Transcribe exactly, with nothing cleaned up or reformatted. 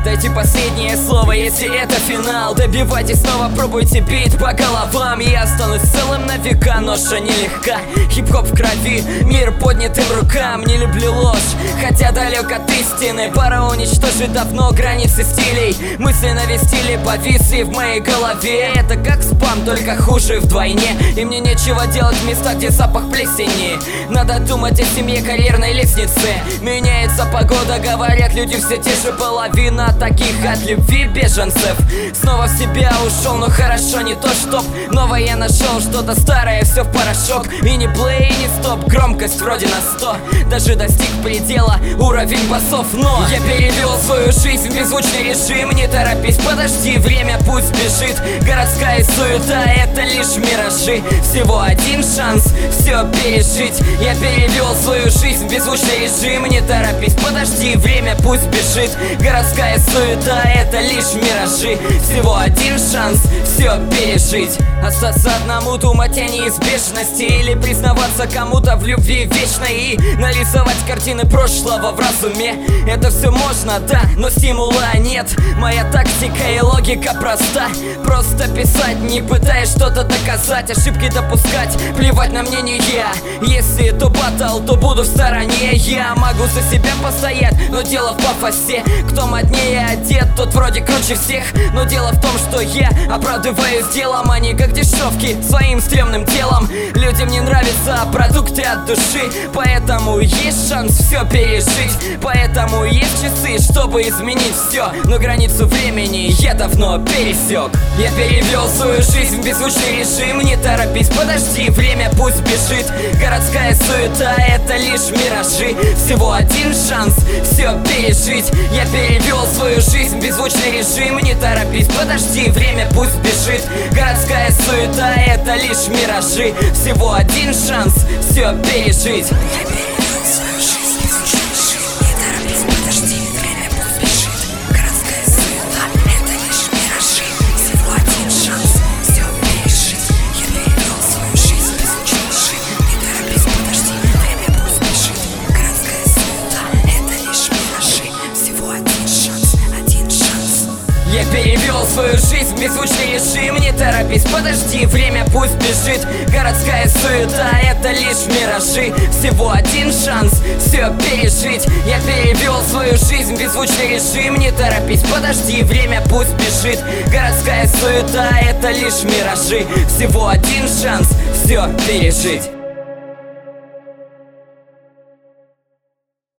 Дайте последнее слово, если это финал. Добивайтесь снова, пробуйте бить по головам. Я останусь целым на века, ноша нелегка. Хип-хоп в крови, мир поднятым рукам. Не люблю ложь, хотя далек от истины. Пора уничтожить давно границы стилей. Мысли навестили, повисли в моей голове. Это как спам, только хуже вдвойне. И мне нечего делать в местах, где запах плесени. Надо думать о семье, карьерной лестнице. Меняется погода, говорят люди все те же. Половина таких от любви беженцев. Снова в себя ушел, но хорошо, не то чтоб новое я нашел, что-то старое, все в порошок. И не плей, и не стоп, громкость вроде на сто. Даже достиг предела, уровень басов. Но я перевел свою жизнь в беззвучный режим. Не торопись, подожди, время пусть бежит. Городская суета, это лишь миражи. Всего один шанс все пережить. Я перевел свою жизнь в беззвучный режим. Не торопись, подожди, время пусть бежит. Городская суета, это лишь миражи. Всего один шанс все пережить. Остаться одному, думать о неизбежности. Или признаваться кому-то в любви вечной. И нарисовать картины прошлого в разуме. Это все можно, да, но стимула нет. Моя тактика и логика проста. Просто писать, не пытаясь что-то доказать. Ошибки допускать, плевать на мнение. Если то батл, то буду в стороне. Я могу за себя постоять, но дело в пафосе. Кто моднее одет, тот вроде круче всех. Но дело в том, что я оправдываюсь делом, а не как дешевки своим стрёмным телом. Людям не нравятся продукты от души, поэтому есть шанс все пережить. Поэтому есть часы, чтобы изменить все. Но границу времени я давно пересек. Я перевел свою жизнь в беззвучный режим. Не торопись, подожди, время пусть бежит. Городская суета, это лишь миражи. Всего один шанс все пережить. Я перевел свою жизнь в беззвучный режим. Не торопись, подожди, время пусть бежит. Городская суета, это лишь миражи. Всего один шанс все пережить. Я перевел свою жизнь в беззвучный режим. Не торопись, подожди, время пусть бежит. Городская суета, это лишь миражи. Всего один шанс все пережить. Я перевел свою жизнь в беззвучный режим. Не торопись, подожди, время пусть бежит. Городская суета, это лишь миражи. Всего один шанс, один шанс. Я перевел свою жизнь в беззвучный режим. Не торопись, подожди, время пусть бежит. Городская суета, это лишь миражи. Всего один шанс все пережить. Я перевел свою жизнь в беззвучный режим. Не торопись, подожди, время пусть бежит. Городская суета, это лишь миражи. Всего один шанс все пережить.